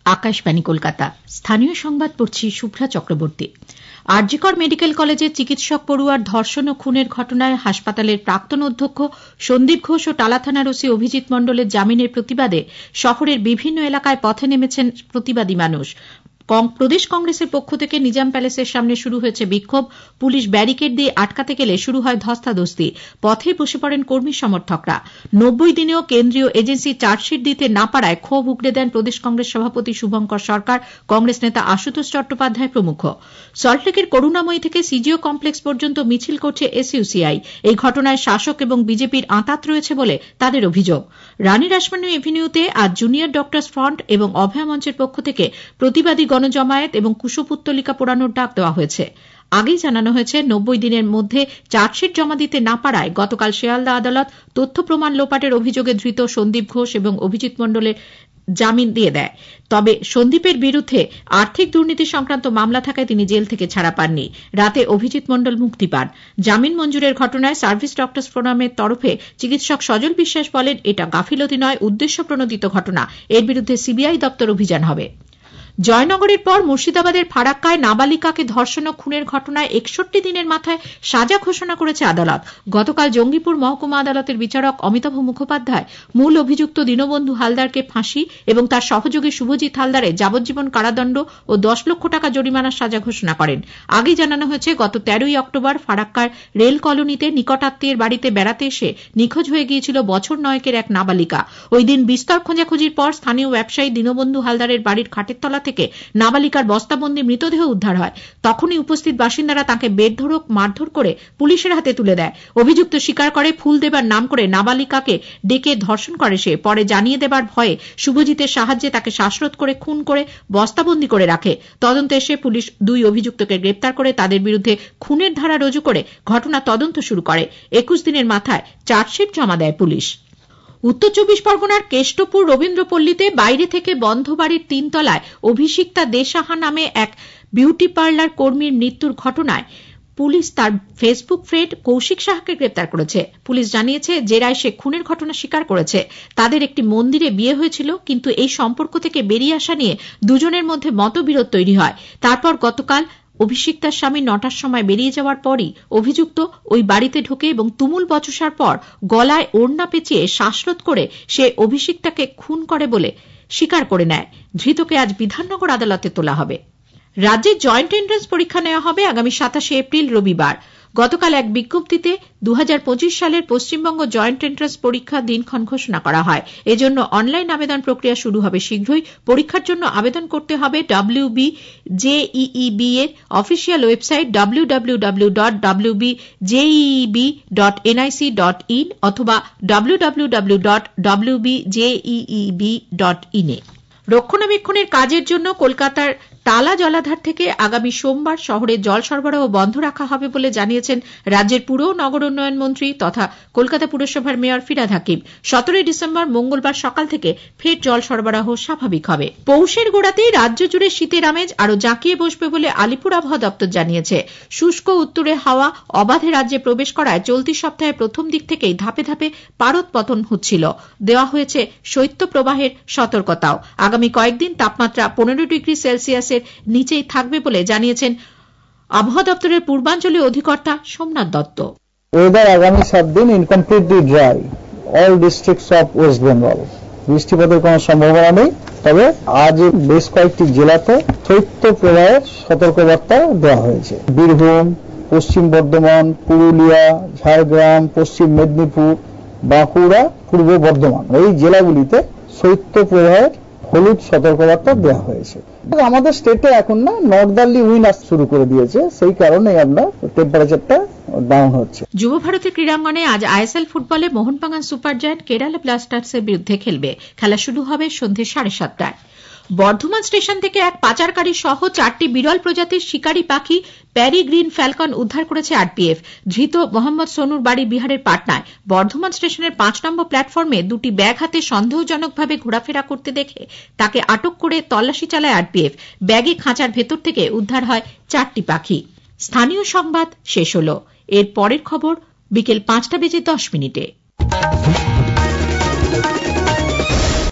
আকাশবাণী কলকাতা। স্থানীয় সংবাদ পড়ছি শুভ্রা চক্রবর্তী। আরজিকর মেডিকেল কলেজের চিকিৎসক পড়ুয়ার ধর্ষণ ও খুনের ঘটনায় হাসপাতালের প্রাক্তন অধ্যক্ষ সন্দীপ ঘোষ ও টালা থানার ওসি অভিজিৎ মণ্ডলের জামিনের প্রতিবাদে শহরের বিভিন্ন এলাকায় পথে নেমেছেন প্রতিবাদী মানুষ। প্রদেশ কংগ্রেসের পক্ষ থেকে নিজাম প্যালেসের সামনে শুরু হয়েছে বিক্ষোভ। পুলিশ ব্যারিকেড দিয়ে আটকাতে গেলে শুরু হয় ধস্তাধস্তি। পথে বসে পড়েন কর্মী সমর্থকরা। 90 দিনেও কেন্দ্রীয় এজেন্সি চার্জশিট দিতে না পারায় ক্ষোভ উগরে দেন প্রদেশ কংগ্রেস সভাপতি শুভঙ্কর সরকার, কংগ্রেস নেতা আশুতোষ চট্টোপাধ্যায় প্রমুখ। সল্টলেকের করুণাময়ী থেকে সিজিও কমপ্লেক্স পর্যন্ত মিছিল করছে এসইউসিআই। এই ঘটনায় শাসক এবং বিজেপির আঁতাত রয়েছে বলে তাদের অভিযোগ। রানী রাসমণি এভিনিউতে আজ জুনিয়র ডক্টরস ফ্রন্ট এবং অভয়া মঞ্চের পক্ষ থেকে প্রতিবাদী গণজমায়েত এবং কুশপুত্তলিকা পোড়ানোর ডাক দেওয়া হয়েছে। আগেই জানানো হয়েছে 90 দিনের মধ্যে চার্জশিট জমা দিতে না পারায় গতকাল শিয়ালদা আদালত তথ্য প্রমাণ লোপাটের অভিযোগে ধৃত সন্দীপ ঘোষ এবং অভিজিৎ মণ্ডলের জামিন দিয়ে দেয়। তবে সন্দীপের বিরুদ্ধে আর্থিক দুর্নীতি সংক্রান্ত মামলা থাকায় তিনি জেল থেকে ছাড়া পাননি। রাতে অভিজিৎ মণ্ডল মুক্তি পান। জামিন মঞ্জুরের ঘটনায় সার্ভিস ডক্টরস ফোরামের তরফে চিকিৎসক সজল বিশ্বাস বলেন, এটা গাফিলতি নয়, উদ্দেশ্য প্রণোদিত ঘটনা। এর বিরুদ্ধে সিবিআই দপ্তর অভিযান হবে। জয়নগরের পর মুর্শিদাবাদের ফারাক্কায় নাবালিকাকে ধর্ষণ ও খুনের ঘটনায় 61 দিনের মাথায় সাজা ঘোষণা করেছে আদালত। গতকাল জঙ্গিপুর মহকুমা আদালতের বিচারক অমিতাভ মুখোপাধ্যায় মূল অভিযুক্ত দীনবন্ধু হালদারকে ফাঁসি এবং তার সহযোগী শুভজিৎ হালদারের যাবজ্জীবন কারাদণ্ড ও 10 লক্ষ টাকা জরিমানার সাজা ঘোষণা করেন। আগে জানানো হয়েছে, গত 13ই অক্টোবর ফারাক্কার রেল কলোনিতে নিকটাত্মীয়ের বাড়িতে বেড়াতে এসে নিখোঁজ হয়ে গিয়েছিল বছর 9 এক নাবালিকা। ওই দিন বিস্তর খোঁজাখুঁজির পর স্থানীয় ব্যবসায়ী দীনবন্ধু হালদারের বাড়ির খাটের তলা থেকে নাবালিকার বস্তাবন্দি মৃতদেহ উদ্ধার হয়। তখনই উপস্থিত বাসিন্দারা তাকে বেধড়ক মারধর করে পুলিশের হাতে তুলে দেয়। অভিযুক্ত স্বীকার করে ফুল দেবার নাম করে নাবালিকাকে ডেকে ধর্ষণ করে সে। পরে জানিয়ে দেবার ভয়ে শুভজিতের সাহায্যে তাকে শ্বাসরোধ করে খুন করে বস্তাবন্দি করে রাখে। তদন্তে এসে পুলিশ 2 অভিযুক্তকে গ্রেপ্তার করে তাদের বিরুদ্ধে খুনের ধারা রুজু করে ঘটনা তদন্ত শুরু করে। 21 দিনের মাথায় চার্জশিট জমা দেয় পুলিশ। উত্তর 24 পরগনার কেষ্টপুর রবীন্দ্রপল্লীতে বাইরে থেকে বন্ধ বাড়ির 3 তলায় অভিষিক্তা দে সাহা নামে এক বিউটি পার্লার কর্মীর মৃত্যুর ঘটনায় পুলিশ তার ফেসবুক ফ্রেন্ড কৌশিক সাহাকে গ্রেপ্তার করেছে। পুলিশ জানিয়েছে, জেরায় সে খুনের ঘটনা স্বীকার করেছে। তাদের একটি মন্দিরে বিয়ে হয়েছিল, কিন্তু এই সম্পর্ক থেকে বেরিয়ে আসা নিয়ে দুজনের মধ্যে মতবিরোধ তৈরি হয়। তারপর গতকাল অভিষিক্তার স্বামী 9টার সময় বেরিয়ে যাওয়ার পরই অভিযুক্ত ওই বাড়িতে ঢোকে এবং তুমুল বচসার পর গলায় ওড়না পেঁচিয়ে শ্বাসরোধ করে সে অভিষিক্তাকে খুন করে বলে স্বীকার করে নেয়। ধৃতকে আজ বিধাননগর আদালতে তোলা হবে। রাজ্যে জয়েন্ট এন্ট্রান্স পরীক্ষা নেওয়া হবে আগামী 27 এপ্রিল রবিবার। গতকাল এক বিজ্ঞপ্তিতে 2025 সালের পশ্চিমবঙ্গ জয়েন্ট এন্ট্রান্স পরীক্ষা দিনক্ষণ ঘোষণা করা হয়। এজন্য অনলাইন আবেদন প্রক্রিয়া শুরু হবে শীঘ্রই। পরীক্ষার জন্য আবেদন করতে হবে WBJEEB এর অফিসিয়াল ওয়েবসাইট www.wbjeeb.nic.in অথবা www.wbjeeb.in এ। রক্ষণাবেক্ষণের কাজের জন্য কলকাতার টালা জলাধার থেকে আগামী সোমবার শহরে জল সরবরাহ বন্ধ রাখা হবে বলে জানিয়েছেন রাজ্যের পুর ও নগর উন্নয়ন মন্ত্রী তথা কলকাতা পুরসভার মেয়র ফিরহাদ হাকিম। 17 ডিসেম্বর মঙ্গলবার সকাল থেকে ফের জল সরবরাহ স্বাভাবিক হবে। পৌষের গোড়াতেই রাজ্য জুড়ে শীতের আমেজ আরো জাঁকিয়ে বসবে বলে আলিপুর আবহাওয়া দপ্তর জানিয়েছে। শুষ্ক উত্তুরে হাওয়া অবাধে রাজ্যে প্রবেশ করায় চলতি সপ্তাহে প্রথম দিক থেকেই ধাপে ধাপে পারদ পতন হচ্ছিল। দেওয়া হয়েছে শৈত্য প্রবাহের সতর্কতাও। আগামী কয়েকদিন তাপমাত্রা 15 ডিগ্রি সেলসিয়াসের নিচেই থাকবে বলে জানিয়েছেন আবহাওয়া দপ্তরের পূর্বাঞ্চলীয় অধিকর্তা সোমনাথ দত্ত। ওয়েদার আগামী 7 দিন incompletely dry all districts of West Bengal. বৃষ্টিপাতের কোনো সম্ভাবনা নেই, তবে আজ বেশ কয়েকটি জেলাতে শৈত্য প্রবাহের সতর্কবার্তা দেওয়া হয়েছে। বীরভূম, পশ্চিম বর্ধমান, পুরুলিয়া, ঝাড়গ্রাম, পশ্চিম মেদিনীপুর, বাঁকুড়া, পূর্ব বর্ধমান এই জেলাগুলিতে শৈত্য প্রবাহের হলুদ সতর্কবার্তা দেওয়া হয়েছে। আমাদের স্টেটে এখন না নর্দার্লি উইন্ড আসতে শুরু করে দিয়েছে, সেই কারণে আপনার টেম্পারেচারটা ডাউন হচ্ছে। যুব ভারতী ক্রীড়াঙ্গনে আজ আইএসএল ফুটবলে মোহনবাগান সুপার জায়ান্ট কেরালা ব্লাস্টার্সের বিরুদ্ধে খেলবে। খেলা শুরু হবে সন্ধ্যে 7:30টায়। বর্ধমান স্টেশন থেকে এক পাচারকারী সহ 4টি বিরল প্রজাতির শিকারী পাখি প্যারি গ্রিন ফ্যালকন উদ্ধার করেছে আরপিএফ। ধৃত মোহাম্মদ সোনুর বাড়ি বিহারের পাটনায়। বর্ধমান স্টেশনের 5 নম্বর প্ল্যাটফর্মে 2টি ব্যাগ হাতে সন্দেহজনকভাবে ঘোরাফেরা করতে দেখে তাকে আটক করে তল্লাশি চালায় আরপিএফ। ব্যাগে খাঁচার ভেতর থেকে উদ্ধার হয় 4টি পাখি। স্থানীয় সংবাদ শেষ হলো। এর পরের খবর বিকেল 5টা বেজে 10 মিনিটে।